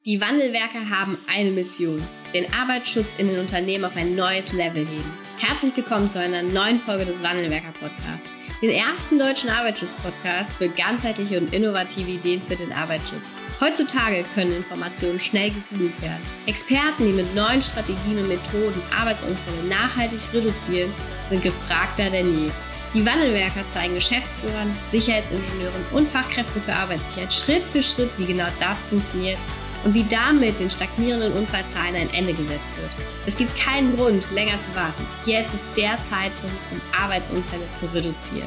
Die Wandelwerker haben eine Mission: den Arbeitsschutz in den Unternehmen auf ein neues Level heben. Herzlich willkommen zu einer neuen Folge des Wandelwerker-Podcasts, den ersten deutschen Arbeitsschutz-Podcast für ganzheitliche und innovative Ideen für den Arbeitsschutz. Heutzutage können Informationen schnell gegoogelt werden. Experten, die mit neuen Strategien und Methoden Arbeitsunfälle nachhaltig reduzieren, sind gefragter denn je. Die Wandelwerker zeigen Geschäftsführern, Sicherheitsingenieuren und Fachkräften für Arbeitssicherheit Schritt für Schritt, wie genau das funktioniert und wie damit den stagnierenden Unfallzahlen ein Ende gesetzt wird. Es gibt keinen Grund, länger zu warten. Jetzt ist der Zeitpunkt, um Arbeitsunfälle zu reduzieren.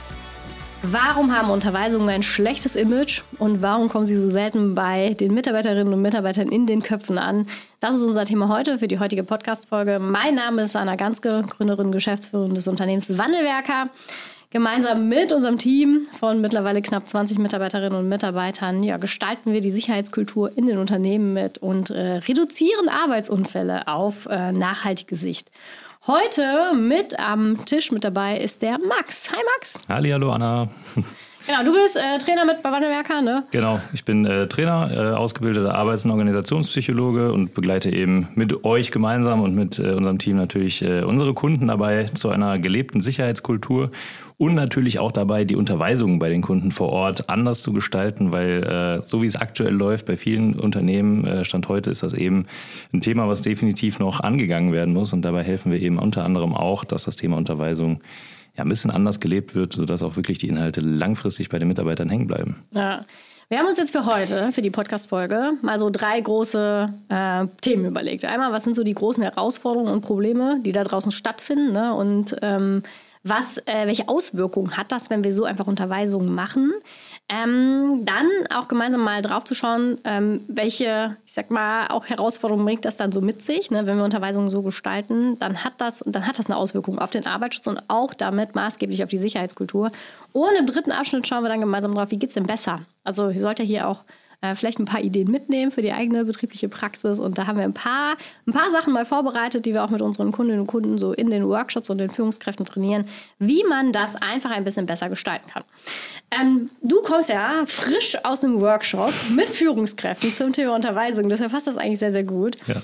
Warum haben Unterweisungen ein schlechtes Image und warum kommen sie so selten bei den Mitarbeiterinnen und Mitarbeitern in den Köpfen an? Das ist unser Thema heute für die heutige Podcast-Folge. Mein Name ist Anna Ganske, Gründerin und Geschäftsführerin des Unternehmens Wandelwerker. Gemeinsam mit unserem Team von mittlerweile knapp 20 Mitarbeiterinnen und Mitarbeitern gestalten wir die Sicherheitskultur in den Unternehmen mit und reduzieren Arbeitsunfälle auf nachhaltige Sicht. Heute mit am Tisch mit dabei ist der Max. Hi Max. Hallo Anna. Genau, du bist Trainer bei Wandelwerker, ne? Genau, ich bin Trainer, ausgebildeter Arbeits- und Organisationspsychologe und begleite eben mit euch gemeinsam und mit unserem Team natürlich unsere Kunden dabei zu einer gelebten Sicherheitskultur und natürlich auch dabei, die Unterweisungen bei den Kunden vor Ort anders zu gestalten, weil so wie es aktuell läuft bei vielen Unternehmen, Stand heute ist das eben ein Thema, was definitiv noch angegangen werden muss und dabei helfen wir eben unter anderem auch, dass das Thema Unterweisung ein bisschen anders gelebt wird, sodass auch wirklich die Inhalte langfristig bei den Mitarbeitern hängen bleiben. Ja. Wir haben uns jetzt für heute, für die Podcast-Folge, mal so 3 große Themen überlegt. Einmal, was sind so die großen Herausforderungen und Probleme, die da draußen stattfinden, ne? Und welche Auswirkungen hat das, wenn wir so einfach Unterweisungen machen? Dann auch gemeinsam mal drauf zu schauen, welche, ich sag mal, auch Herausforderungen bringt das dann so mit sich, ne? Wenn wir Unterweisungen so gestalten, dann hat das eine Auswirkung auf den Arbeitsschutz und auch damit maßgeblich auf die Sicherheitskultur. Und im dritten Abschnitt schauen wir dann gemeinsam drauf, wie geht's denn besser? Also ihr sollt ja hier auch vielleicht ein paar Ideen mitnehmen für die eigene betriebliche Praxis. Und da haben wir ein paar Sachen mal vorbereitet, die wir auch mit unseren Kundinnen und Kunden so in den Workshops und den Führungskräften trainieren, wie man das einfach ein bisschen besser gestalten kann. Du kommst ja frisch aus einem Workshop mit Führungskräften zum Thema Unterweisung. Deshalb passt das eigentlich sehr, sehr gut. Ja.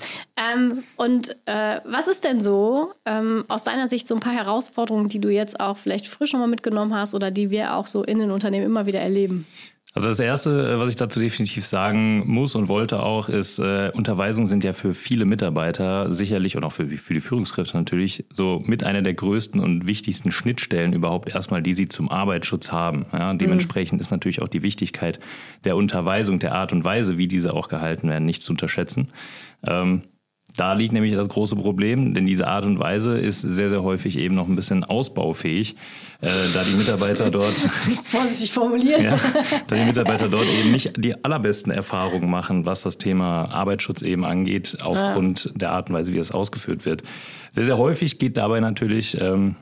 Was ist denn so aus deiner Sicht so ein paar Herausforderungen, die du jetzt auch vielleicht frisch nochmal mitgenommen hast oder die wir auch so in den Unternehmen immer wieder erleben? Also das Erste, was ich dazu definitiv sagen muss und wollte auch, ist, Unterweisungen sind ja für viele Mitarbeiter sicherlich und auch für die Führungskräfte natürlich so mit einer der größten und wichtigsten Schnittstellen überhaupt erstmal, die sie zum Arbeitsschutz haben. Ja, dementsprechend ist natürlich auch die Wichtigkeit der Unterweisung, der Art und Weise, wie diese auch gehalten werden, nicht zu unterschätzen. Da liegt nämlich das große Problem, denn diese Art und Weise ist sehr, sehr häufig eben noch ein bisschen ausbaufähig, da die Mitarbeiter dort vorsichtig formuliert, da die Mitarbeiter dort eben nicht die allerbesten Erfahrungen machen, was das Thema Arbeitsschutz eben angeht, aufgrund der Art und Weise, wie es ausgeführt wird. Sehr, sehr häufig geht dabei natürlich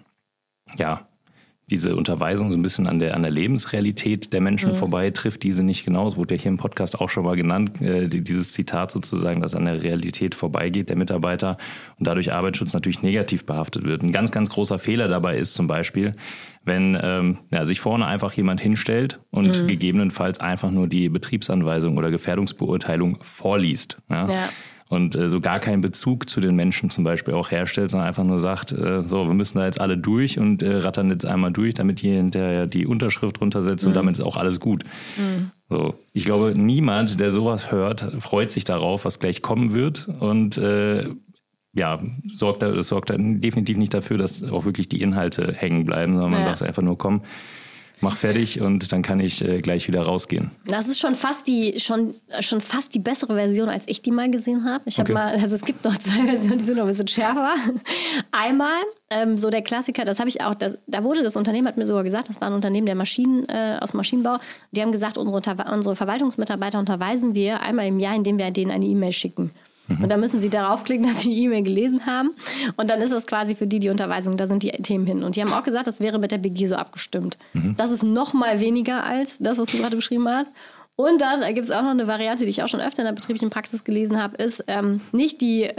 diese Unterweisung so ein bisschen an der Lebensrealität der Menschen vorbei, trifft diese nicht genau. Es wurde ja hier im Podcast auch schon mal genannt, dieses Zitat sozusagen, das an der Realität vorbeigeht der Mitarbeiter und dadurch Arbeitsschutz natürlich negativ behaftet wird. Ein ganz, ganz großer Fehler dabei ist zum Beispiel, wenn sich vorne einfach jemand hinstellt und gegebenenfalls einfach nur die Betriebsanweisung oder Gefährdungsbeurteilung vorliest. Ja? Und so gar keinen Bezug zu den Menschen zum Beispiel auch herstellt, sondern einfach nur sagt, wir müssen da jetzt alle durch und rattern jetzt einmal durch, damit hier hinterher die Unterschrift runtersetzt und damit ist auch alles gut. So, ich glaube, niemand, der sowas hört, freut sich darauf, was gleich kommen wird und sorgt dann definitiv nicht dafür, dass auch wirklich die Inhalte hängen bleiben, sondern man sagt einfach nur, komm, mach fertig und dann kann ich gleich wieder rausgehen. Das ist schon fast die bessere Version, als ich die mal gesehen habe. Es gibt noch 2 Versionen, die sind noch ein bisschen schärfer. Einmal, so der Klassiker, das habe ich auch, da wurde das Unternehmen, hat mir sogar gesagt, das war ein Unternehmen der Maschinen, aus dem Maschinenbau, die haben gesagt, unsere Verwaltungsmitarbeiter unterweisen wir einmal im Jahr, indem wir denen eine E-Mail schicken. Und dann müssen sie darauf klicken, dass sie die E-Mail gelesen haben. Und dann ist das quasi für die Unterweisung, da sind die Themen hin. Und die haben auch gesagt, das wäre mit der BG so abgestimmt. Das ist noch mal weniger als das, was du gerade beschrieben hast. Und dann gibt es auch noch eine Variante, die ich auch schon öfter in der betrieblichen Praxis gelesen habe, ist nicht die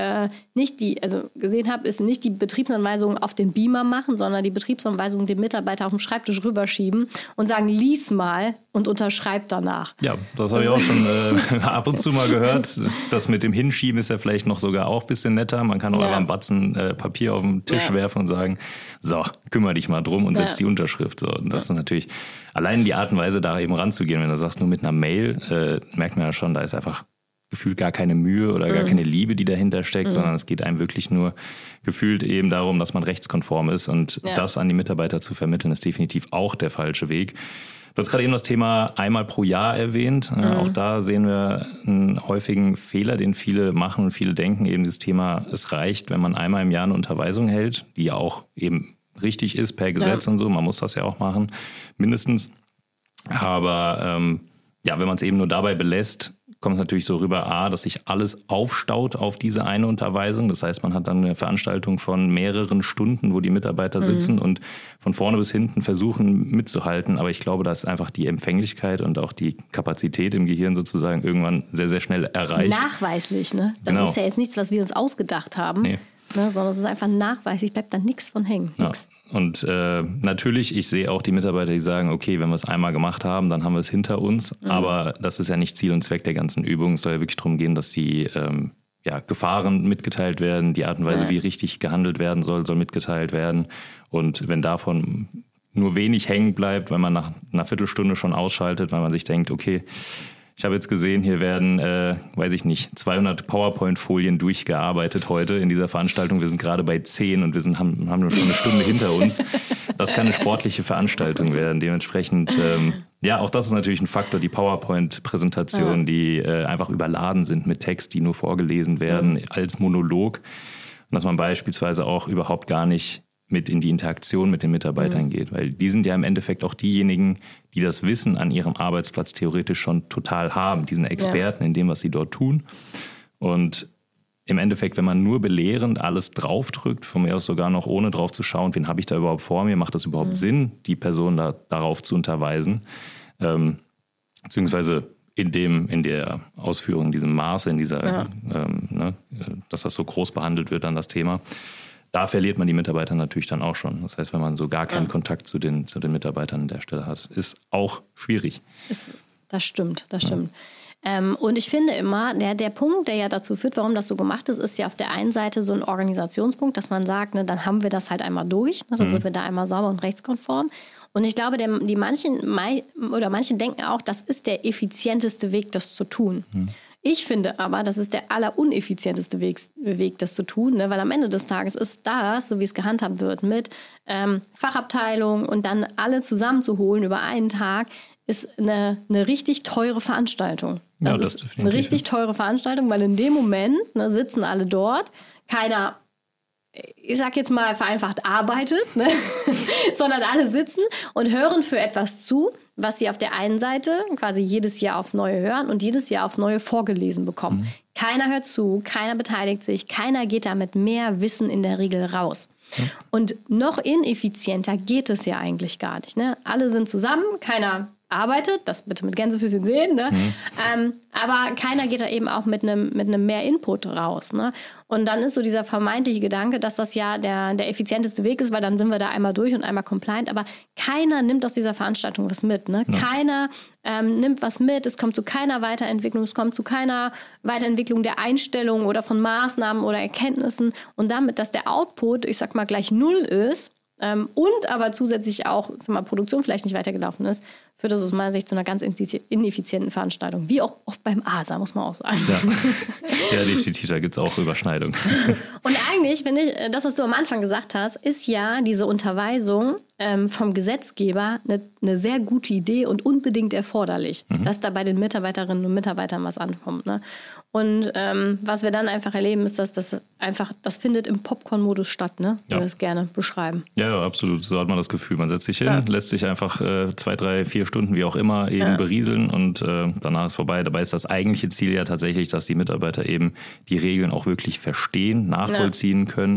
Betriebsanweisung auf den Beamer machen, sondern die Betriebsanweisung dem Mitarbeiter auf dem Schreibtisch rüberschieben und sagen, lies mal und unterschreib danach. Ja, das habe ich auch schon ab und zu mal gehört. Das mit dem Hinschieben ist ja vielleicht noch sogar auch ein bisschen netter. Man kann auch einfach einen Batzen Papier auf den Tisch werfen und sagen, so, kümmere dich mal drum und setz die Unterschrift. So, und das ist natürlich allein die Art und Weise, da eben ranzugehen. Wenn du sagst, nur mit einer Mail, merkt man ja schon, da ist einfach gefühlt gar keine Mühe oder gar keine Liebe, die dahinter steckt, sondern es geht einem wirklich nur gefühlt eben darum, dass man rechtskonform ist. Und das an die Mitarbeiter zu vermitteln, ist definitiv auch der falsche Weg. Du hast gerade eben das Thema einmal pro Jahr erwähnt. Auch da sehen wir einen häufigen Fehler, den viele machen und viele denken, eben dieses Thema, es reicht, wenn man einmal im Jahr eine Unterweisung hält, die ja auch eben richtig ist per Gesetz und so. Man muss das ja auch machen, mindestens. Aber wenn man es eben nur dabei belässt, kommt es natürlich so rüber, dass sich alles aufstaut auf diese eine Unterweisung. Das heißt, man hat dann eine Veranstaltung von mehreren Stunden, wo die Mitarbeiter sitzen und von vorne bis hinten versuchen mitzuhalten. Aber ich glaube, da ist einfach die Empfänglichkeit und auch die Kapazität im Gehirn sozusagen irgendwann sehr, sehr schnell erreicht. Nachweislich, ne? Das ist ja jetzt nichts, was wir uns ausgedacht haben, ne? Sondern es ist einfach nachweislich, bleibt da nichts von hängen. Nix. Ja. Und natürlich, ich sehe auch die Mitarbeiter, die sagen, okay, wenn wir es einmal gemacht haben, dann haben wir es hinter uns. Aber das ist ja nicht Ziel und Zweck der ganzen Übung. Es soll ja wirklich darum gehen, dass die Gefahren mitgeteilt werden. Die Art und Weise, wie richtig gehandelt werden soll mitgeteilt werden. Und wenn davon nur wenig hängen bleibt, wenn man nach einer Viertelstunde schon ausschaltet, weil man sich denkt, okay, ich habe jetzt gesehen, hier werden, 200 PowerPoint-Folien durchgearbeitet heute in dieser Veranstaltung. Wir sind gerade bei 10 und wir haben nur schon eine Stunde hinter uns. Das kann eine sportliche Veranstaltung werden. Dementsprechend, auch das ist natürlich ein Faktor, die PowerPoint-Präsentationen, die einfach überladen sind mit Text, die nur vorgelesen werden als Monolog. Und dass man beispielsweise auch überhaupt gar nicht mit in die Interaktion mit den Mitarbeitern geht. Weil die sind ja im Endeffekt auch diejenigen, die das Wissen an ihrem Arbeitsplatz theoretisch schon total haben. Die sind Experten in dem, was sie dort tun. Und im Endeffekt, wenn man nur belehrend alles draufdrückt, von mir aus sogar noch ohne drauf zu schauen, wen habe ich da überhaupt vor mir, macht das überhaupt Sinn, die Person darauf zu unterweisen, beziehungsweise in der Ausführung, in diesem Maße, in dieser, dass das so groß behandelt wird, dann das Thema. Da verliert man die Mitarbeiter natürlich dann auch schon. Das heißt, wenn man so gar keinen Kontakt zu den Mitarbeitern an der Stelle hat, ist auch schwierig. Das stimmt. Und ich finde immer, der Punkt, der ja dazu führt, warum das so gemacht ist ja auf der einen Seite so ein Organisationspunkt, dass man sagt, ne, dann haben wir das halt einmal durch, ne, dann sind wir da einmal sauber und rechtskonform. Und ich glaube, manche denken auch, das ist der effizienteste Weg, das zu tun. Ich finde aber, das ist der alleruneffizienteste Weg, das zu tun, ne? Weil am Ende des Tages ist das, so wie es gehandhabt wird, mit Fachabteilung und dann alle zusammenzuholen über einen Tag, ist eine richtig teure Veranstaltung. Das ist eine richtig teure Veranstaltung, weil in dem Moment sitzen alle dort, keiner, ich sag jetzt mal vereinfacht, arbeitet, ne? sondern alle sitzen und hören für etwas zu, was sie auf der einen Seite quasi jedes Jahr aufs Neue hören und jedes Jahr aufs Neue vorgelesen bekommen. Keiner hört zu, keiner beteiligt sich, keiner geht da mit mehr Wissen in der Regel raus. Und noch ineffizienter geht es ja eigentlich gar nicht. Ne? Alle sind zusammen, keiner arbeitet, das bitte mit Gänsefüßchen sehen, ne? Aber keiner geht da eben auch mit einem mehr Input raus. Ne? Und dann ist so dieser vermeintliche Gedanke, dass das ja der effizienteste Weg ist, weil dann sind wir da einmal durch und einmal compliant, aber keiner nimmt aus dieser Veranstaltung was mit. Ne? Ja. Keiner nimmt was mit, es kommt zu keiner Weiterentwicklung, es kommt zu keiner Weiterentwicklung der Einstellung oder von Maßnahmen oder Erkenntnissen und damit, dass der Output, ich sag mal, gleich 0 ist, und aber zusätzlich auch Produktion vielleicht nicht weitergelaufen ist, führt das aus meiner Sicht zu einer ganz ineffizienten Veranstaltung. Wie auch oft beim ASA, muss man auch sagen. Ja, definitiv, da gibt es auch Überschneidungen. Und eigentlich, finde ich, das, was du am Anfang gesagt hast, ist ja diese Unterweisung vom Gesetzgeber eine sehr gute Idee und unbedingt erforderlich, dass da bei den Mitarbeiterinnen und Mitarbeitern was ankommt. Ne? Und was wir dann einfach erleben, ist, dass das findet im Popcorn-Modus statt, ne? Wie wir es gerne beschreiben. Ja, absolut. So hat man das Gefühl. Man setzt sich hin, lässt sich einfach 2, 3, 4 Stunden, wie auch immer, eben berieseln und danach ist vorbei. Dabei ist das eigentliche Ziel ja tatsächlich, dass die Mitarbeiter eben die Regeln auch wirklich verstehen, nachvollziehen können,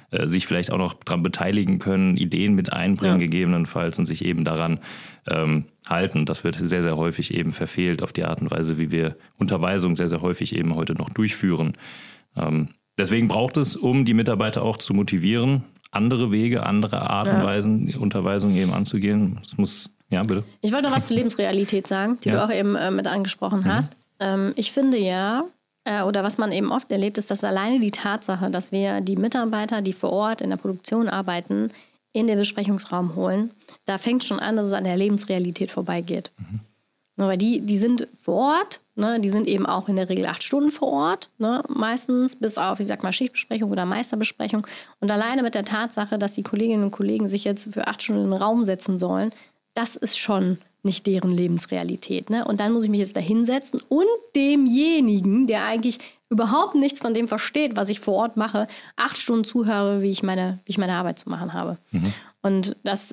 sich vielleicht auch noch daran beteiligen können, Ideen mit einbringen gegebenenfalls und sich eben daran halten. Das wird sehr, sehr häufig eben verfehlt auf die Art und Weise, wie wir Unterweisung sehr, sehr häufig eben heute noch durchführen. Deswegen braucht es, um die Mitarbeiter auch zu motivieren, andere Wege, andere Art und Weisen, Unterweisung eben anzugehen. Es muss, ja, bitte. Ich wollte noch was zur Lebensrealität sagen, die du auch eben mit angesprochen hast. Ich finde oder was man eben oft erlebt, ist, dass alleine die Tatsache, dass wir die Mitarbeiter, die vor Ort in der Produktion arbeiten, in den Besprechungsraum holen, da fängt schon an, dass es an der Lebensrealität vorbeigeht. Weil die sind vor Ort, ne, die sind eben auch in der Regel 8 Stunden vor Ort, ne, meistens bis auf, ich sag mal, Schichtbesprechung oder Meisterbesprechung. Und alleine mit der Tatsache, dass die Kolleginnen und Kollegen sich jetzt für 8 Stunden in den Raum setzen sollen, das ist schon nicht deren Lebensrealität. Ne? Und dann muss ich mich jetzt da hinsetzen und demjenigen, der eigentlich überhaupt nichts von dem versteht, was ich vor Ort mache, 8 Stunden zuhöre, wie ich meine Arbeit zu machen habe. Und das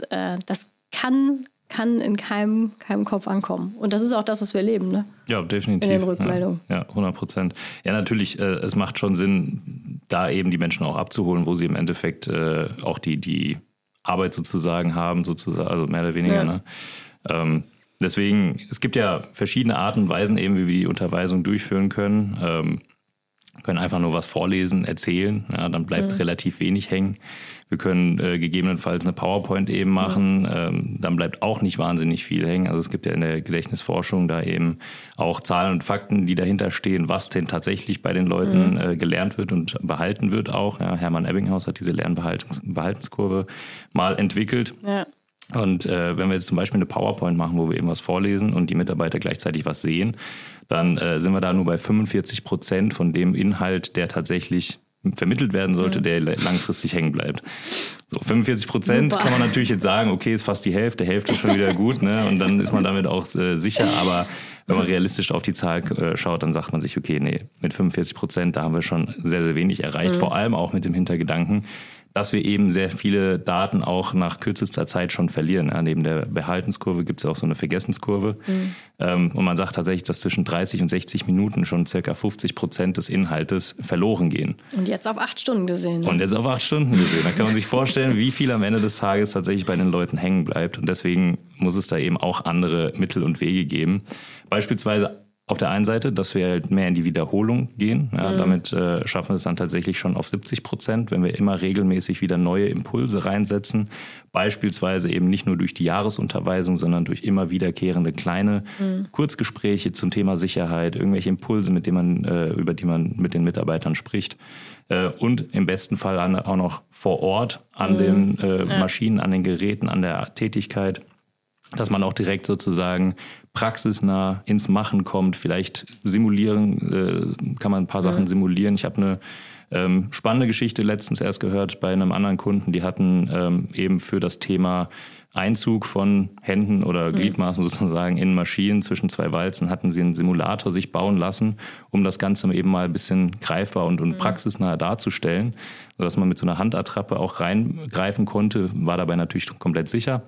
kann in keinem Kopf ankommen. Und das ist auch das, was wir erleben, ne? Ja, definitiv. In den Rückmeldungen. Ja, 100%. Ja, natürlich, es macht schon Sinn, da eben die Menschen auch abzuholen, wo sie im Endeffekt auch die Arbeit sozusagen haben, also mehr oder weniger. Ne? Deswegen, es gibt ja verschiedene Arten und Weisen eben, wie wir die Unterweisung durchführen können. Können einfach nur was vorlesen, erzählen, ja, dann bleibt relativ wenig hängen. Wir können gegebenenfalls eine PowerPoint eben machen, dann bleibt auch nicht wahnsinnig viel hängen. Also es gibt ja in der Gedächtnisforschung da eben auch Zahlen und Fakten, die dahinter stehen, was denn tatsächlich bei den Leuten gelernt wird und behalten wird auch. Ja, Hermann Ebbinghaus hat diese Lernbehaltenskurve mal entwickelt. Ja. Und wenn wir jetzt zum Beispiel eine PowerPoint machen, wo wir eben was vorlesen und die Mitarbeiter gleichzeitig was sehen, dann sind wir da nur bei 45% von dem Inhalt, der tatsächlich vermittelt werden sollte, der langfristig hängen bleibt. So 45% kann man natürlich jetzt sagen, okay, ist fast die Hälfte ist schon wieder gut, ne? Und dann ist man damit auch sicher. Aber wenn man realistisch auf die Zahl schaut, dann sagt man sich, okay, nee, mit 45%, da haben wir schon sehr, sehr wenig erreicht. Vor allem auch mit dem Hintergedanken, dass wir eben sehr viele Daten auch nach kürzester Zeit schon verlieren. Ja, neben der Behaltenskurve gibt es ja auch so eine Vergessenskurve. Und man sagt tatsächlich, dass zwischen 30 und 60 Minuten schon ca. 50% des Inhaltes verloren gehen. Und jetzt auf 8 Stunden gesehen. Ne? Und jetzt auf 8 Stunden gesehen. Da kann man sich vorstellen, wie viel am Ende des Tages tatsächlich bei den Leuten hängen bleibt. Und deswegen muss es da eben auch andere Mittel und Wege geben. Beispielsweise auf der einen Seite, dass wir halt mehr in die Wiederholung gehen. Ja, damit schaffen wir es dann tatsächlich schon auf 70%, wenn wir immer regelmäßig wieder neue Impulse reinsetzen. Beispielsweise eben nicht nur durch die Jahresunterweisung, sondern durch immer wiederkehrende kleine Kurzgespräche zum Thema Sicherheit, irgendwelche Impulse, über die man mit den Mitarbeitern spricht. Und im besten Fall auch noch vor Ort an den Maschinen, an den Geräten, an der Tätigkeit, dass man auch direkt sozusagen praxisnah ins Machen kommt. Vielleicht simulieren, kann man ein paar Sachen simulieren. Ich habe eine spannende Geschichte letztens erst gehört bei einem anderen Kunden. Die hatten eben für das Thema Einzug von Händen oder Gliedmaßen sozusagen in Maschinen zwischen 2 Walzen, hatten sie einen Simulator sich bauen lassen, um das Ganze eben mal ein bisschen greifbar und praxisnah darzustellen, sodass man mit so einer Handattrappe auch reingreifen konnte, war dabei natürlich komplett sicher.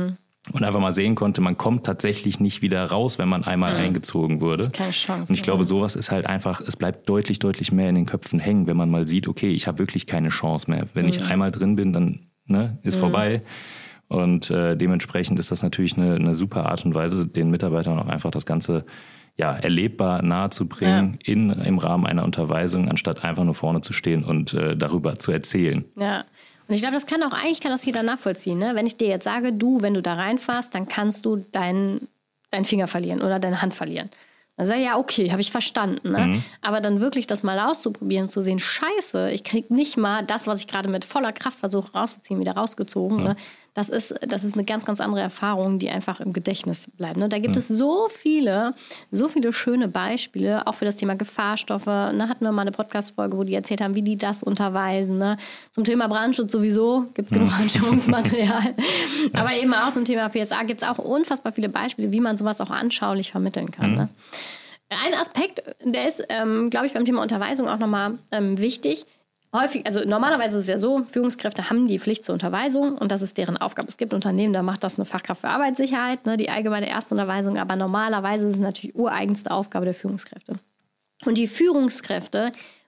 Und einfach mal sehen konnte, man kommt tatsächlich nicht wieder raus, wenn man einmal eingezogen wurde. Das ist keine Chance. Und ich glaube, sowas ist halt einfach, es bleibt deutlich, deutlich mehr in den Köpfen hängen, wenn man mal sieht, okay, ich habe wirklich keine Chance mehr. Wenn ich einmal drin bin, dann ist vorbei. Und dementsprechend ist das natürlich eine super Art und Weise, den Mitarbeitern auch einfach das Ganze erlebbar nahe zu bringen im Rahmen einer Unterweisung, anstatt einfach nur vorne zu stehen und darüber zu erzählen. Ja. Und ich glaube, das kann das jeder nachvollziehen. Ne? Wenn ich dir jetzt sage, wenn du da reinfährst, dann kannst du deinen Finger verlieren oder deine Hand verlieren. Dann sage ich, ja, okay, habe ich verstanden. Ne? Aber dann wirklich das mal auszuprobieren, zu sehen, scheiße, ich kriege nicht mal das, was ich gerade mit voller Kraft versuche rauszuziehen, wieder rausgezogen. Ne? Das ist eine ganz, ganz andere Erfahrung, die einfach im Gedächtnis bleibt. Ne? Da gibt es so viele schöne Beispiele, auch für das Thema Gefahrstoffe. Ne? Hatten wir mal eine Podcast-Folge, wo die erzählt haben, wie die das unterweisen. Ne? Zum Thema Brandschutz sowieso, gibt es genug Anschauungsmaterial. Aber eben auch zum Thema PSA gibt es auch unfassbar viele Beispiele, wie man sowas auch anschaulich vermitteln kann. Ne? Ein Aspekt, der ist, glaube ich, beim Thema Unterweisung auch nochmal wichtig. Häufig, also normalerweise ist es ja so, Führungskräfte haben die Pflicht zur Unterweisung und das ist deren Aufgabe. Es gibt Unternehmen, da macht das eine Fachkraft für Arbeitssicherheit, ne, die allgemeine Erstunterweisung, aber normalerweise ist es natürlich ureigenste Aufgabe der Führungskräfte. Und die Führungskräfte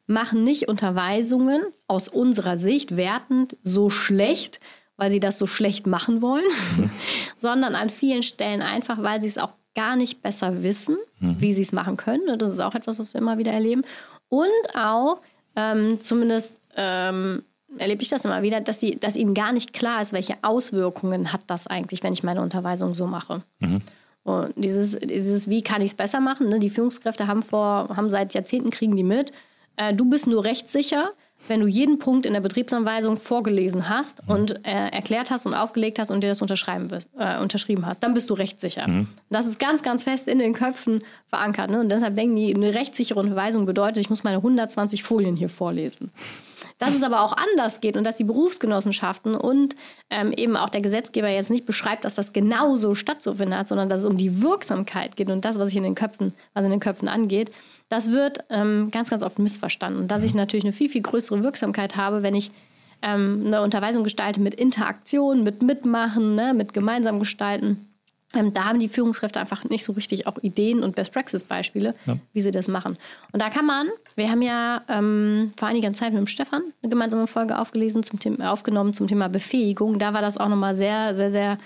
machen nicht Unterweisungen aus unserer Sicht wertend so schlecht, weil sie das so schlecht machen wollen, sondern an vielen Stellen einfach, weil sie es auch gar nicht besser wissen, wie sie es machen können. Das ist auch etwas, was wir immer wieder erleben. Und auch, zumindest erlebe ich das immer wieder, dass ihnen gar nicht klar ist, welche Auswirkungen hat das eigentlich, wenn ich meine Unterweisung so mache. Und dieses wie kann ich es besser machen? Ne? Die Führungskräfte haben seit Jahrzehnten, kriegen die mit, du bist nur rechtssicher, wenn du jeden Punkt in der Betriebsanweisung vorgelesen hast und erklärt hast und aufgelegt hast und dir das unterschrieben hast, dann bist du rechtssicher. Das ist ganz, ganz fest in den Köpfen verankert. Ne? Und deshalb denken die, eine rechtssichere Unterweisung bedeutet, ich muss meine 120 Folien hier vorlesen. Dass es aber auch anders geht und dass die Berufsgenossenschaften und eben auch der Gesetzgeber jetzt nicht beschreibt, dass das genauso stattzufinden hat, sondern dass es um die Wirksamkeit geht und das, was in den Köpfen angeht, das wird ganz, ganz oft missverstanden. Und dass ich natürlich eine viel, viel größere Wirksamkeit habe, wenn ich eine Unterweisung gestalte mit Interaktion, mit Mitmachen, ne, mit gemeinsam gestalten. Da haben die Führungskräfte einfach nicht so richtig auch Ideen und Best-Practice-Beispiele, wie sie das machen. Und da kann wir haben ja vor einiger Zeit mit dem Stefan eine gemeinsame Folge aufgenommen zum Thema Befähigung. Da war das auch nochmal sehr, sehr, sehr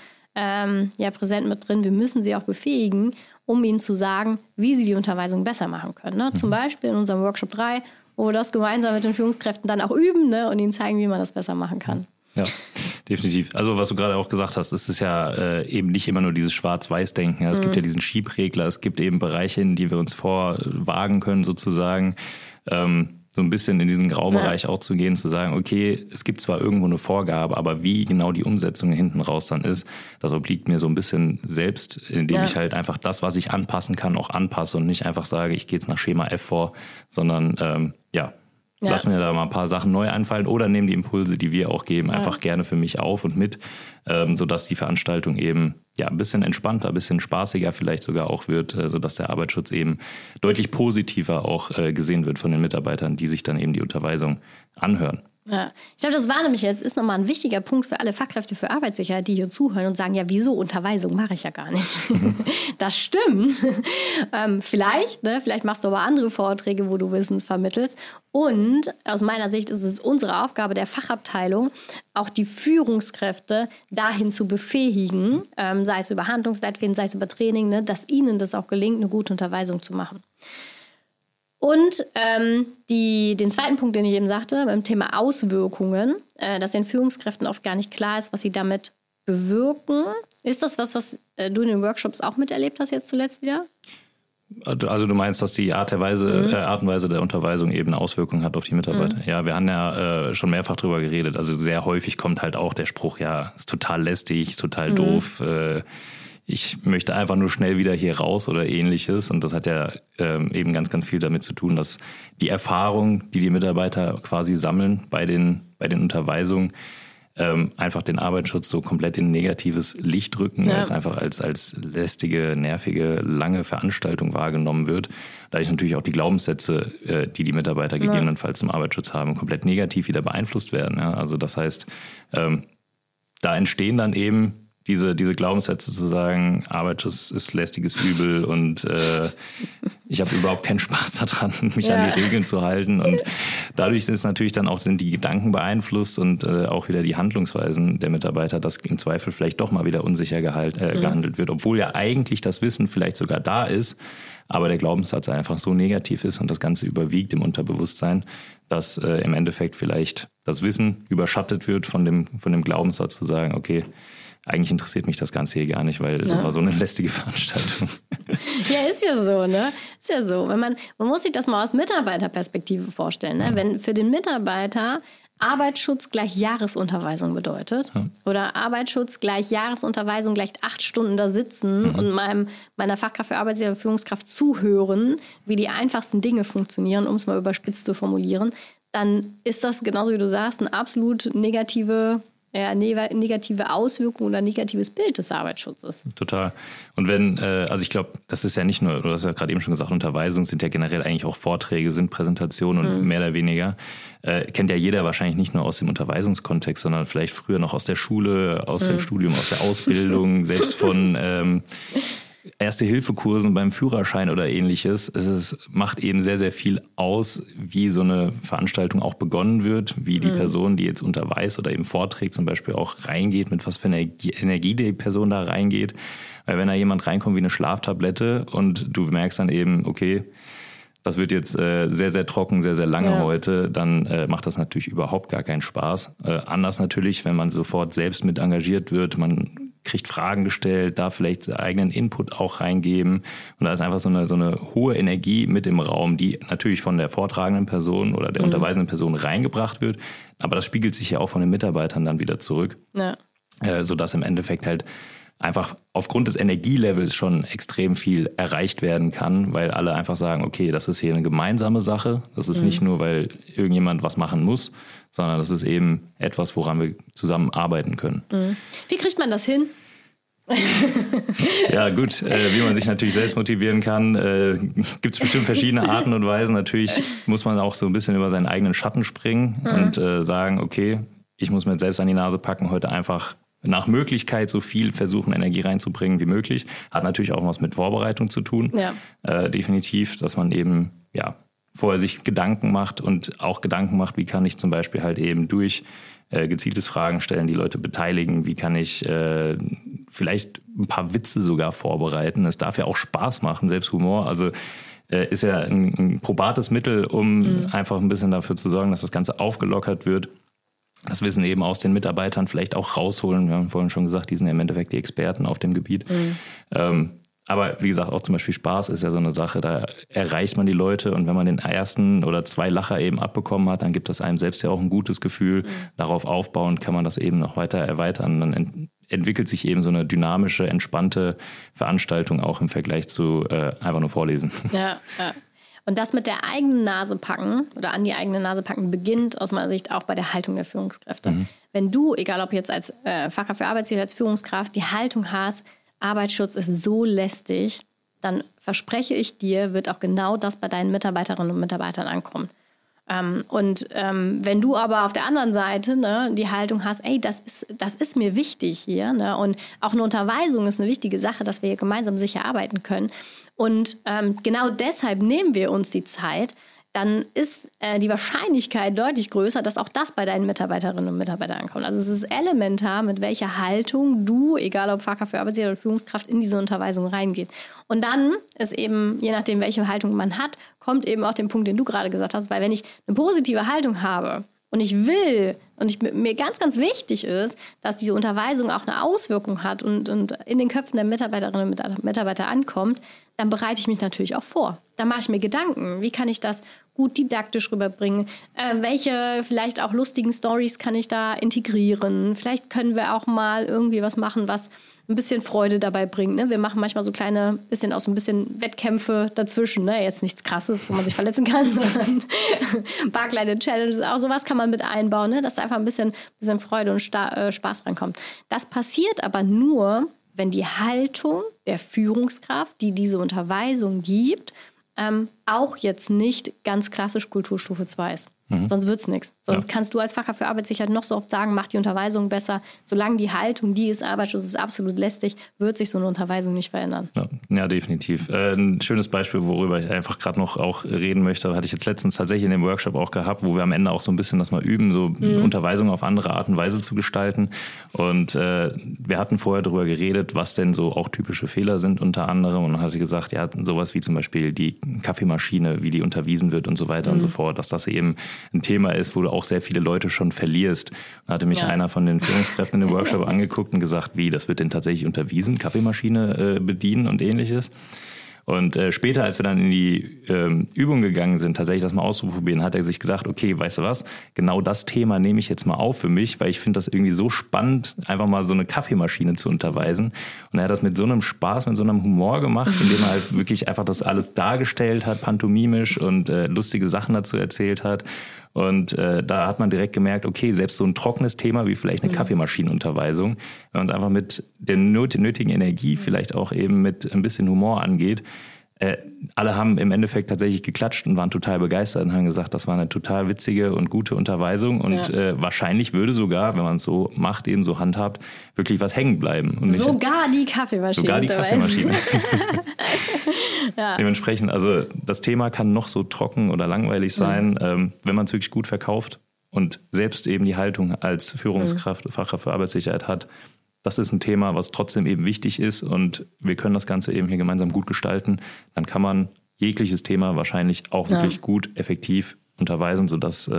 präsent mit drin. Wir müssen sie auch befähigen, um ihnen zu sagen, wie sie die Unterweisung besser machen können. Ne? Zum Beispiel in unserem Workshop 3, wo wir das gemeinsam mit den Führungskräften dann auch üben, ne? Und ihnen zeigen, wie man das besser machen kann. Ja, definitiv. Also was du gerade auch gesagt hast, es ist ja eben nicht immer nur dieses Schwarz-Weiß-Denken. Ja. Es gibt ja diesen Schiebregler, es gibt eben Bereiche, in die wir uns vorwagen können sozusagen, so ein bisschen in diesen Graubereich auch zu gehen, zu sagen, okay, es gibt zwar irgendwo eine Vorgabe, aber wie genau die Umsetzung hinten raus dann ist, das obliegt mir so ein bisschen selbst, indem ich halt einfach das, was ich anpassen kann, auch anpasse und nicht einfach sage, ich gehe jetzt nach Schema F vor, sondern lass mir da mal ein paar Sachen neu einfallen oder nehme die Impulse, die wir auch geben, einfach gerne für mich auf und mit, sodass die Veranstaltung eben ein bisschen entspannter, ein bisschen spaßiger vielleicht sogar auch wird, sodass der Arbeitsschutz eben deutlich positiver auch gesehen wird von den Mitarbeitern, die sich dann eben die Unterweisung anhören. Ja, ich glaube, das war nämlich jetzt, ist nochmal ein wichtiger Punkt für alle Fachkräfte für Arbeitssicherheit, die hier zuhören und sagen, ja, wieso Unterweisung mache ich ja gar nicht. Das stimmt. Vielleicht machst du aber andere Vorträge, wo du Wissens vermittelst. Und aus meiner Sicht ist es unsere Aufgabe der Fachabteilung, auch die Führungskräfte dahin zu befähigen, sei es über Handlungsleitfäden, sei es über Training, ne, dass ihnen das auch gelingt, eine gute Unterweisung zu machen. Und den zweiten Punkt, den ich eben sagte, beim Thema Auswirkungen, dass den Führungskräften oft gar nicht klar ist, was sie damit bewirken. Ist das was du in den Workshops auch miterlebt hast jetzt zuletzt wieder? Also du meinst, dass die Art und Weise der Unterweisung eben eine Auswirkung hat auf die Mitarbeiter? Ja, wir haben ja schon mehrfach drüber geredet. Also sehr häufig kommt halt auch der Spruch, ja, ist total lästig, ist total doof, ich möchte einfach nur schnell wieder hier raus oder ähnliches. Und das hat ja eben ganz, ganz viel damit zu tun, dass die Erfahrung, die Mitarbeiter quasi sammeln bei den Unterweisungen, einfach den Arbeitsschutz so komplett in ein negatives Licht rücken, weil es einfach als lästige, nervige, lange Veranstaltung wahrgenommen wird. Dadurch natürlich auch die Glaubenssätze, die Mitarbeiter gegebenenfalls zum Arbeitsschutz haben, komplett negativ wieder beeinflusst werden. Ja? Also das heißt, da entstehen dann eben diese Glaubenssätze zu sagen, Arbeitsschutz ist lästiges Übel und ich habe überhaupt keinen Spaß daran, mich an die Regeln zu halten. Und dadurch sind die Gedanken beeinflusst und auch wieder die Handlungsweisen der Mitarbeiter, dass im Zweifel vielleicht doch mal wieder unsicher gehandelt wird, obwohl ja eigentlich das Wissen vielleicht sogar da ist, aber der Glaubenssatz einfach so negativ ist und das Ganze überwiegt im Unterbewusstsein, dass im Endeffekt vielleicht das Wissen überschattet wird von dem Glaubenssatz zu sagen, okay, eigentlich interessiert mich das Ganze hier gar nicht, weil das war so eine lästige Veranstaltung. Ja, ist ja so, ne? Ist ja so. Man muss sich das mal aus Mitarbeiterperspektive vorstellen. Ne? Wenn für den Mitarbeiter Arbeitsschutz gleich Jahresunterweisung bedeutet oder Arbeitsschutz gleich Jahresunterweisung, gleich 8 Stunden da sitzen und meiner Fachkraft für Arbeitssicherheit und Führungskraft zuhören, wie die einfachsten Dinge funktionieren, um es mal überspitzt zu formulieren, dann ist das, genauso wie du sagst, eine absolut negative Auswirkung oder negatives Bild des Arbeitsschutzes. Total. Und also ich glaube, das ist ja nicht nur, du hast ja gerade eben schon gesagt, Unterweisungen sind ja generell eigentlich auch Vorträge, sind Präsentationen und mehr oder weniger. Kennt ja jeder wahrscheinlich nicht nur aus dem Unterweisungskontext, sondern vielleicht früher noch aus der Schule, aus dem Studium, aus der Ausbildung, selbst von Erste-Hilfe-Kursen beim Führerschein oder ähnliches. Macht eben sehr, sehr viel aus, wie so eine Veranstaltung auch begonnen wird, wie die Person, die jetzt unterweist oder eben vorträgt, zum Beispiel auch reingeht, mit was für Energie die Person da reingeht. Weil wenn da jemand reinkommt wie eine Schlaftablette und du merkst dann eben, okay, das wird jetzt sehr, sehr trocken, sehr, sehr lange heute, dann macht das natürlich überhaupt gar keinen Spaß. Anders natürlich, wenn man sofort selbst mit engagiert wird, man kriegt Fragen gestellt, darf vielleicht eigenen Input auch reingeben. Und da ist einfach so eine hohe Energie mit im Raum, die natürlich von der vortragenden Person oder der unterweisenden Person reingebracht wird. Aber das spiegelt sich ja auch von den Mitarbeitern dann wieder zurück, sodass im Endeffekt halt einfach aufgrund des Energielevels schon extrem viel erreicht werden kann, weil alle einfach sagen, okay, das ist hier eine gemeinsame Sache. Das ist nicht nur, weil irgendjemand was machen muss, sondern das ist eben etwas, woran wir zusammen arbeiten können. Wie kriegt man das hin? Ja gut, wie man sich natürlich selbst motivieren kann, gibt es bestimmt verschiedene Arten und Weisen. Natürlich muss man auch so ein bisschen über seinen eigenen Schatten springen und sagen, okay, ich muss mir jetzt selbst an die Nase packen, heute einfach nach Möglichkeit so viel versuchen, Energie reinzubringen wie möglich. Hat natürlich auch was mit Vorbereitung zu tun. Ja. Definitiv, dass man eben vorher sich Gedanken macht und auch Gedanken macht, wie kann ich zum Beispiel halt eben durch gezieltes Fragen stellen, die Leute beteiligen, wie kann ich vielleicht ein paar Witze sogar vorbereiten. Es darf ja auch Spaß machen, selbst Humor. Also ist ja ein probates Mittel, um einfach ein bisschen dafür zu sorgen, dass das Ganze aufgelockert wird. Das Wissen eben aus den Mitarbeitern vielleicht auch rausholen. Wir haben vorhin schon gesagt, die sind ja im Endeffekt die Experten auf dem Gebiet. Aber wie gesagt, auch zum Beispiel Spaß ist ja so eine Sache, da erreicht man die Leute und wenn man den ersten oder 2 Lacher eben abbekommen hat, dann gibt das einem selbst ja auch ein gutes Gefühl. Darauf aufbauend kann man das eben noch weiter erweitern. Dann entwickelt sich eben so eine dynamische, entspannte Veranstaltung auch im Vergleich zu einfach nur vorlesen. Ja. Und das mit der eigenen Nase packen oder an die eigene Nase packen beginnt aus meiner Sicht auch bei der Haltung der Führungskräfte. Wenn du, egal ob jetzt als Fachkraft für Arbeitssicherheit, als Führungskraft, die Haltung hast, Arbeitsschutz ist so lästig, dann verspreche ich dir, wird auch genau das bei deinen Mitarbeiterinnen und Mitarbeitern ankommen. Wenn du aber auf der anderen Seite die Haltung hast, ey, das ist mir wichtig hier, und auch eine Unterweisung ist eine wichtige Sache, dass wir hier gemeinsam sicher arbeiten können. Und genau deshalb nehmen wir uns die Zeit, dann ist die Wahrscheinlichkeit deutlich größer, dass auch das bei deinen Mitarbeiterinnen und Mitarbeitern ankommt. Also es ist elementar, mit welcher Haltung du, egal ob Fachkraft für Arbeitssicherheit oder Führungskraft, in diese Unterweisung reingehst. Und dann ist eben, je nachdem, welche Haltung man hat, kommt eben auch den Punkt, den du gerade gesagt hast, weil wenn ich eine positive Haltung habe und ich will und mir ganz, ganz wichtig ist, dass diese Unterweisung auch eine Auswirkung hat und in den Köpfen der Mitarbeiterinnen und Mitarbeiter ankommt, dann bereite ich mich natürlich auch vor. Dann mache ich mir Gedanken, wie kann ich das gut didaktisch rüberbringen? Welche vielleicht auch lustigen Storys kann ich da integrieren? Vielleicht können wir auch mal irgendwie was machen, was ein bisschen Freude dabei bringt. Ne? Wir machen manchmal so kleine, ein bisschen Wettkämpfe dazwischen. Ne? Jetzt nichts Krasses, wo man sich verletzen kann, sondern ein paar kleine Challenges. Auch sowas kann man mit einbauen, ne? Dass da einfach ein bisschen Freude und Spaß rankommt. Das passiert aber nur, wenn die Haltung der Führungskraft, die diese Unterweisung gibt, auch jetzt nicht ganz klassisch Kulturstufe 2 ist. Sonst wird es nichts. Sonst kannst du als Fachkraft für Arbeitssicherheit noch so oft sagen, mach die Unterweisung besser. Solange die Haltung, die ist Arbeitsschutz, ist absolut lästig, wird sich so eine Unterweisung nicht verändern. Ja, definitiv. Ein schönes Beispiel, worüber ich einfach gerade noch auch reden möchte, hatte ich jetzt letztens tatsächlich in dem Workshop auch gehabt, wo wir am Ende auch so ein bisschen das mal üben, so Unterweisung auf andere Art und Weise zu gestalten. Und wir hatten vorher darüber geredet, was denn so auch typische Fehler sind unter anderem. Und man hatte gesagt, ja, sowas wie zum Beispiel die Kaffeemaschine, wie die unterwiesen wird und so weiter und so fort, dass das eben ein Thema ist, wo du auch sehr viele Leute schon verlierst. Da hatte mich einer von den Führungskräften in dem Workshop angeguckt und gesagt, wie, das wird denn tatsächlich unterwiesen, Kaffeemaschine bedienen und ähnliches. Und später, als wir dann in die Übung gegangen sind, tatsächlich das mal auszuprobieren, hat er sich gedacht, okay, weißt du was, genau das Thema nehme ich jetzt mal auf für mich, weil ich finde das irgendwie so spannend, einfach mal so eine Kaffeemaschine zu unterweisen. Und er hat das mit so einem Spaß, mit so einem Humor gemacht, indem er halt wirklich einfach das alles dargestellt hat, pantomimisch und lustige Sachen dazu erzählt hat. Und da hat man direkt gemerkt, okay, selbst so ein trockenes Thema wie vielleicht eine Kaffeemaschinenunterweisung, wenn man es einfach mit der nötigen Energie vielleicht auch eben mit ein bisschen Humor angeht, Alle haben im Endeffekt tatsächlich geklatscht und waren total begeistert und haben gesagt, das war eine total witzige und gute Unterweisung. Und wahrscheinlich würde sogar, wenn man es so macht, eben so handhabt, wirklich was hängen bleiben. Und sogar die Kaffeemaschine. Sogar die Kaffeemaschine. Dementsprechend, also das Thema kann noch so trocken oder langweilig sein, wenn man es wirklich gut verkauft und selbst eben die Haltung als Führungskraft, Fachkraft für Arbeitssicherheit hat. Das ist ein Thema, was trotzdem eben wichtig ist und wir können das Ganze eben hier gemeinsam gut gestalten. Dann kann man jegliches Thema wahrscheinlich auch wirklich gut, effektiv unterweisen, sodass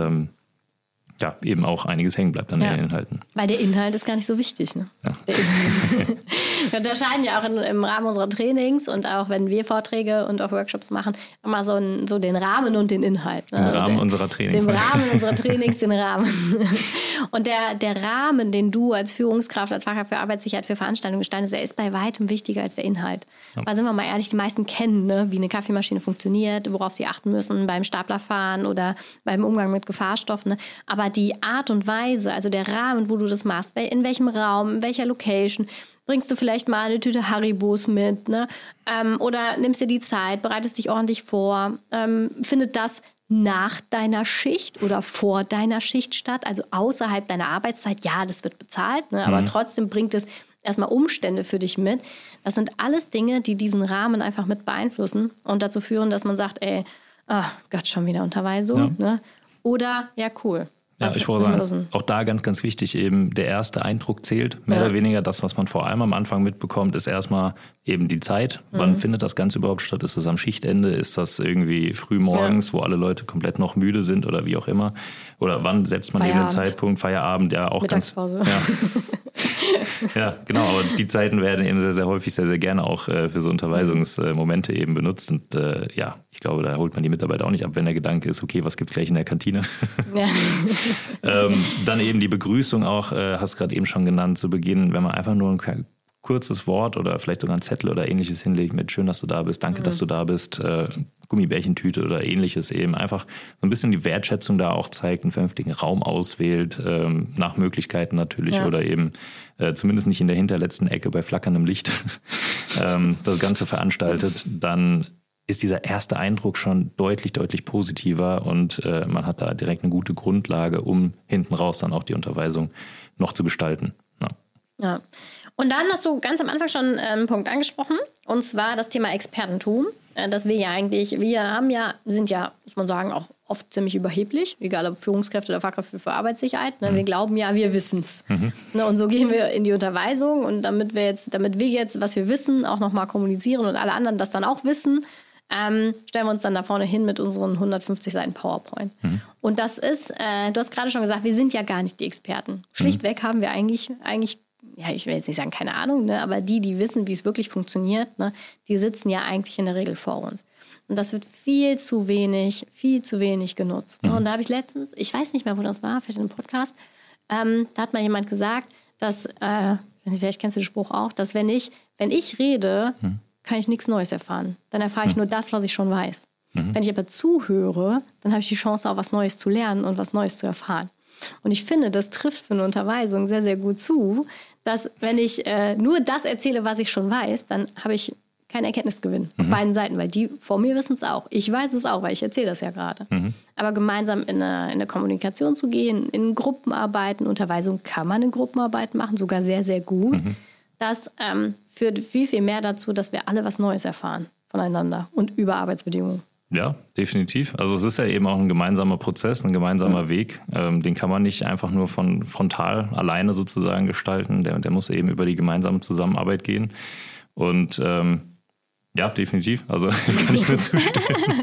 eben auch einiges hängen bleibt an den Inhalten. Weil der Inhalt ist gar nicht so wichtig. Ne? Ja. Der Inhalt. Wir unterscheiden ja auch im Rahmen unserer Trainings und auch wenn wir Vorträge und auch Workshops machen, immer so den Rahmen und den Inhalt. Ne? Den Rahmen unserer Trainings. Den Rahmen unserer Trainings, den Rahmen. Und der Rahmen, den du als Führungskraft, als Fachkraft für Arbeitssicherheit für Veranstaltungen gestaltest, der ist bei weitem wichtiger als der Inhalt. Ja. Weil sind wir mal ehrlich, die meisten kennen, ne, wie eine Kaffeemaschine funktioniert, worauf sie achten müssen beim Staplerfahren oder beim Umgang mit Gefahrstoffen. Ne? Aber die Art und Weise, also der Rahmen, wo du das machst, in welchem Raum, in welcher Location, bringst du vielleicht mal eine Tüte Haribos mit, ne? Oder nimmst dir die Zeit, bereitest dich ordentlich vor, findet das nach deiner Schicht oder vor deiner Schicht statt, also außerhalb deiner Arbeitszeit. Ja, das wird bezahlt, ne? Aber trotzdem bringt es erstmal Umstände für dich mit. Das sind alles Dinge, die diesen Rahmen einfach mit beeinflussen und dazu führen, dass man sagt, Gott, schon wieder Unterweisung. Ja. Ne? Oder, ja, cool. Ja, ich wollte sagen, auch da ganz, ganz wichtig eben, der erste Eindruck zählt. Mehr oder weniger das, was man vor allem am Anfang mitbekommt, ist erstmal eben die Zeit. Wann findet das Ganze überhaupt statt? Ist das am Schichtende? Ist das irgendwie früh morgens, wo alle Leute komplett noch müde sind oder wie auch immer? Oder wann setzt man eben den Zeitpunkt? Feierabend, ja auch Mittagspause. Ja, genau. Aber die Zeiten werden eben sehr, sehr häufig, sehr, sehr gerne auch für so Unterweisungsmomente eben benutzt. Und ich glaube, da holt man die Mitarbeiter auch nicht ab, wenn der Gedanke ist, okay, was gibt's gleich in der Kantine? Ja. Dann eben die Begrüßung auch, hast du gerade eben schon genannt, zu Beginn, wenn man einfach nur ein kurzes Wort oder vielleicht sogar ein Zettel oder ähnliches hinlegt mit schön, dass du da bist, danke, dass du da bist, Gummibärchentüte oder ähnliches eben. Einfach so ein bisschen die Wertschätzung da auch zeigt, einen vernünftigen Raum auswählt, nach Möglichkeiten natürlich oder eben zumindest nicht in der hinterletzten Ecke bei flackerndem Licht das Ganze veranstaltet, dann ist dieser erste Eindruck schon deutlich, deutlich positiver und man hat da direkt eine gute Grundlage, um hinten raus dann auch die Unterweisung noch zu gestalten. Ja. Und dann hast du ganz am Anfang schon einen Punkt angesprochen, und zwar das Thema Expertentum. Dass wir sind ja, muss man sagen, auch oft ziemlich überheblich, egal ob Führungskräfte oder Fachkräfte für Arbeitssicherheit. Ne? Wir glauben ja, wir wissen's. Ne? Und so gehen wir in die Unterweisung und damit wir jetzt, was wir wissen, auch nochmal kommunizieren und alle anderen das dann auch wissen, stellen wir uns dann da vorne hin mit unseren 150 Seiten PowerPoint. Und das ist, du hast gerade schon gesagt, wir sind ja gar nicht die Experten. Schlichtweg haben wir eigentlich, ja, ich will jetzt nicht sagen, keine Ahnung, ne, aber die wissen, wie es wirklich funktioniert, ne, die sitzen ja eigentlich in der Regel vor uns. Und das wird viel zu wenig genutzt. Ne? Und da habe ich letztens, ich weiß nicht mehr, wo das war, vielleicht in einem Podcast, da hat mal jemand gesagt, dass, vielleicht kennst du den Spruch auch, dass wenn ich rede, kann ich nichts Neues erfahren. Dann erfahre ich nur das, was ich schon weiß. Wenn ich aber zuhöre, dann habe ich die Chance, auch was Neues zu lernen und was Neues zu erfahren. Und ich finde, das trifft für eine Unterweisung sehr, sehr gut zu, dass wenn ich nur das erzähle, was ich schon weiß, dann habe ich keinen Erkenntnisgewinn auf beiden Seiten, weil die vor mir wissen es auch. Ich weiß es auch, weil ich erzähle das ja gerade. Aber gemeinsam in eine Kommunikation zu gehen, in Gruppenarbeiten, Unterweisung kann man in Gruppenarbeiten machen, sogar sehr, sehr gut. Das führt viel, viel mehr dazu, dass wir alle was Neues erfahren voneinander und über Arbeitsbedingungen. Ja, definitiv. Also es ist ja eben auch ein gemeinsamer Prozess, ein gemeinsamer Weg. Den kann man nicht einfach nur von frontal alleine sozusagen gestalten. Der muss eben über die gemeinsame Zusammenarbeit gehen. Und ja, definitiv. Also kann ich nur zustimmen.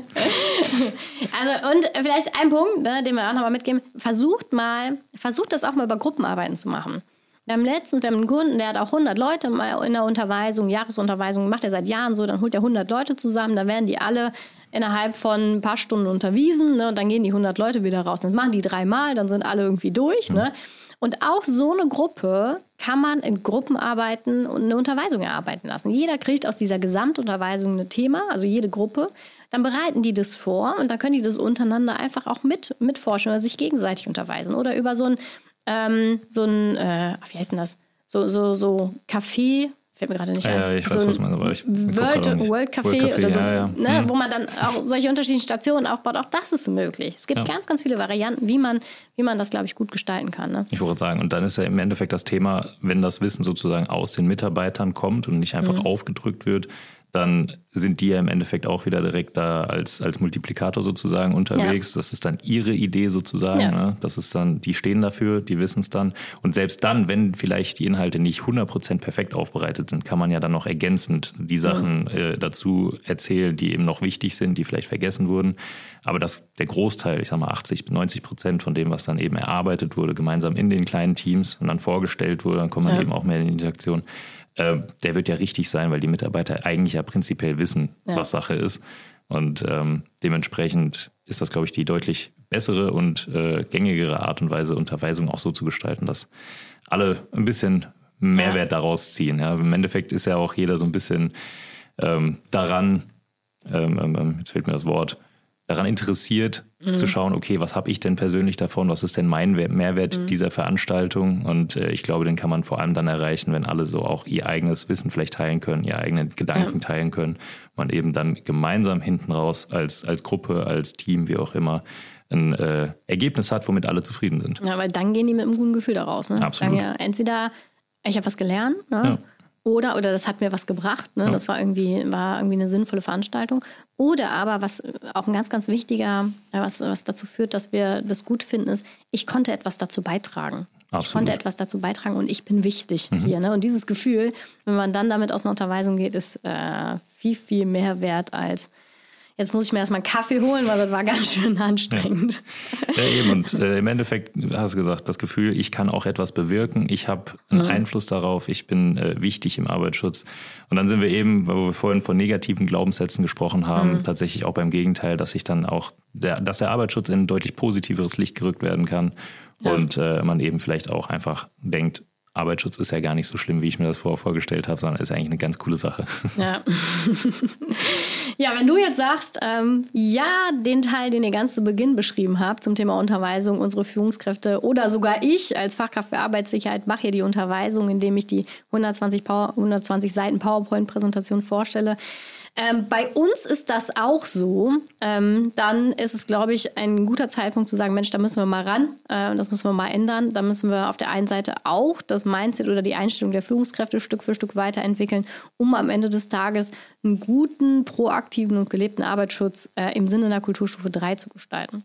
Also und vielleicht ein Punkt, ne, den wir auch nochmal mitgeben. Versucht das auch mal über Gruppenarbeiten zu machen. Wir haben einen Kunden, der hat auch 100 Leute mal in der Unterweisung, Jahresunterweisung, macht er seit Jahren so, dann holt er 100 Leute zusammen, dann werden die alle innerhalb von ein paar Stunden unterwiesen, ne, und dann gehen die 100 Leute wieder raus. Das machen die 3-mal, dann sind alle irgendwie durch. Ne? Und auch so eine Gruppe kann man in Gruppenarbeiten und eine Unterweisung erarbeiten lassen. Jeder kriegt aus dieser Gesamtunterweisung ein Thema, also jede Gruppe. Dann bereiten die das vor und dann können die das untereinander einfach auch mitforschen oder sich gegenseitig unterweisen. Oder über wie heißt denn das? So Café fällt mir gerade nicht ein. Ja, ich weiß, was man, aber ich World Café oder so, ja. Wo man dann auch solche unterschiedlichen Stationen aufbaut. Auch das ist möglich. Es gibt ganz, ganz viele Varianten, wie man das, glaube ich, gut gestalten kann. Ne? Ich wollte sagen, und dann ist ja im Endeffekt das Thema, wenn das Wissen sozusagen aus den Mitarbeitern kommt und nicht einfach aufgedrückt wird, dann sind die ja im Endeffekt auch wieder direkt da als Multiplikator sozusagen unterwegs. Ja. Das ist dann ihre Idee sozusagen. Ja. Ne? Das ist dann, die stehen dafür, die wissen es dann. Und selbst dann, wenn vielleicht die Inhalte nicht 100% perfekt aufbereitet sind, kann man ja dann noch ergänzend die Sachen dazu erzählen, die eben noch wichtig sind, die vielleicht vergessen wurden. Aber der Großteil, ich sag mal 80-90% von dem, was dann eben erarbeitet wurde, gemeinsam in den kleinen Teams und dann vorgestellt wurde, dann kommt man eben auch mehr in die Interaktion. Der wird ja richtig sein, weil die Mitarbeiter eigentlich ja prinzipiell wissen, was Sache ist. Und dementsprechend ist das, glaube ich, die deutlich bessere und gängigere Art und Weise, Unterweisung auch so zu gestalten, dass alle ein bisschen Mehrwert daraus ziehen. Ja. Im Endeffekt ist ja auch jeder so ein bisschen daran, jetzt fehlt mir das Wort, daran interessiert, zu schauen, okay, was habe ich denn persönlich davon, was ist denn mein Mehrwert dieser Veranstaltung, und ich glaube, den kann man vor allem dann erreichen, wenn alle so auch ihr eigenes Wissen vielleicht teilen können, ihre eigenen Gedanken teilen können, man eben dann gemeinsam hinten raus als Gruppe, als Team, wie auch immer, ein Ergebnis hat, womit alle zufrieden sind. Ja, weil dann gehen die mit einem guten Gefühl daraus. Ne? Absolut. Sagen ja entweder, ich habe was gelernt, ne? Ja. Oder das hat mir was gebracht, ne? Ja. Das war irgendwie eine sinnvolle Veranstaltung. Oder aber, was auch ein ganz, ganz wichtiger, was dazu führt, dass wir das gut finden, ist, ich konnte etwas dazu beitragen. Absolut. Ich konnte etwas dazu beitragen und ich bin wichtig hier. Ne? Und dieses Gefühl, wenn man dann damit aus einer Unterweisung geht, ist viel, viel mehr wert als, jetzt muss ich mir erstmal einen Kaffee holen, weil das war ganz schön anstrengend. Ja, eben. Und im Endeffekt hast du gesagt, das Gefühl, ich kann auch etwas bewirken, ich habe einen Einfluss darauf, ich bin wichtig im Arbeitsschutz. Und dann sind wir eben, weil wir vorhin von negativen Glaubenssätzen gesprochen haben, tatsächlich auch beim Gegenteil, dass sich dann auch dass der Arbeitsschutz in ein deutlich positiveres Licht gerückt werden kann. Ja. Und man eben vielleicht auch einfach denkt, Arbeitsschutz ist ja gar nicht so schlimm, wie ich mir das vorher vorgestellt habe, sondern ist eigentlich eine ganz coole Sache. Ja, ja, wenn du jetzt sagst, den Teil, den ihr ganz zu Beginn beschrieben habt zum Thema Unterweisung, unsere Führungskräfte oder sogar ich als Fachkraft für Arbeitssicherheit mache hier die Unterweisung, indem ich die 120 Seiten PowerPoint-Präsentation vorstelle. Bei uns ist das auch so. Dann ist es, glaube ich, ein guter Zeitpunkt zu sagen, Mensch, da müssen wir mal ran, das müssen wir mal ändern. Da müssen wir auf der einen Seite auch das Mindset oder die Einstellung der Führungskräfte Stück für Stück weiterentwickeln, um am Ende des Tages einen guten, proaktiven und gelebten Arbeitsschutz im Sinne einer Kulturstufe 3 zu gestalten.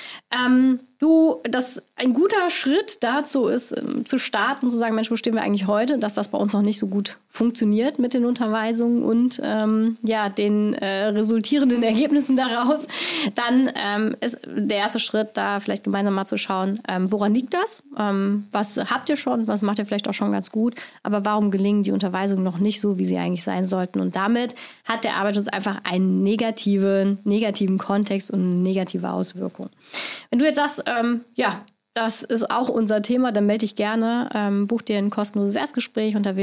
Ein guter Schritt dazu ist, zu starten und zu sagen, Mensch, wo stehen wir eigentlich heute, dass das bei uns noch nicht so gut funktioniert mit den Unterweisungen und den resultierenden Ergebnissen daraus. Dann ist der erste Schritt, da vielleicht gemeinsam mal zu schauen, woran liegt das? Was habt ihr schon? Was macht ihr vielleicht auch schon ganz gut? Aber warum gelingen die Unterweisungen noch nicht so, wie sie eigentlich sein sollten? Und damit hat der Arbeitsschutz einfach einen negativen Kontext und eine negative Auswirkung. Wenn du jetzt sagst, das ist auch unser Thema, dann melde dich gerne. Buch dir ein kostenloses Erstgespräch unter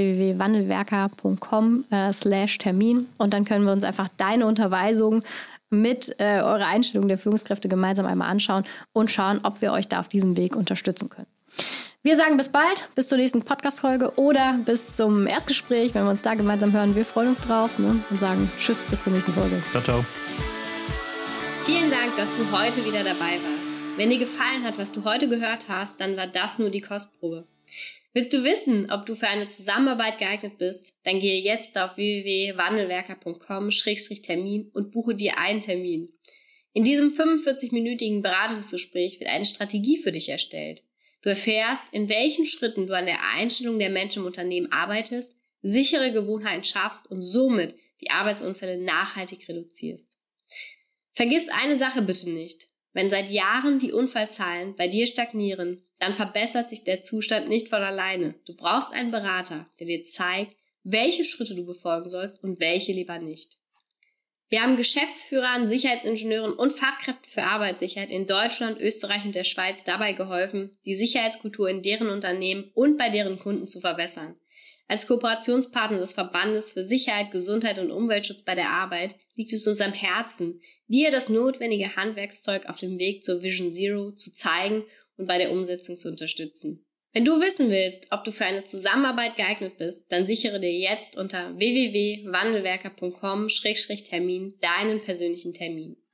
www.wandelwerker.com/Termin und dann können wir uns einfach deine Unterweisung mit eurer Einstellung der Führungskräfte gemeinsam einmal anschauen und schauen, ob wir euch da auf diesem Weg unterstützen können. Wir sagen bis bald, bis zur nächsten Podcast-Folge oder bis zum Erstgespräch, wenn wir uns da gemeinsam hören. Wir freuen uns drauf, ne? Und sagen Tschüss, bis zur nächsten Folge. Ciao, ciao. Vielen Dank, dass du heute wieder dabei warst. Wenn dir gefallen hat, was du heute gehört hast, dann war das nur die Kostprobe. Willst du wissen, ob du für eine Zusammenarbeit geeignet bist? Dann gehe jetzt auf www.wandelwerker.com/Termin und buche dir einen Termin. In diesem 45-minütigen Beratungsgespräch wird eine Strategie für dich erstellt. Du erfährst, in welchen Schritten du an der Einstellung der Menschen im Unternehmen arbeitest, sichere Gewohnheiten schaffst und somit die Arbeitsunfälle nachhaltig reduzierst. Vergiss eine Sache bitte nicht. Wenn seit Jahren die Unfallzahlen bei dir stagnieren, dann verbessert sich der Zustand nicht von alleine. Du brauchst einen Berater, der dir zeigt, welche Schritte du befolgen sollst und welche lieber nicht. Wir haben Geschäftsführern, Sicherheitsingenieuren und Fachkräften für Arbeitssicherheit in Deutschland, Österreich und der Schweiz dabei geholfen, die Sicherheitskultur in deren Unternehmen und bei deren Kunden zu verbessern. Als Kooperationspartner des Verbandes für Sicherheit, Gesundheit und Umweltschutz bei der Arbeit liegt es uns am Herzen, dir das notwendige Handwerkszeug auf dem Weg zur Vision Zero zu zeigen und bei der Umsetzung zu unterstützen. Wenn du wissen willst, ob du für eine Zusammenarbeit geeignet bist, dann sichere dir jetzt unter www.wandelwerker.com/Termin deinen persönlichen Termin.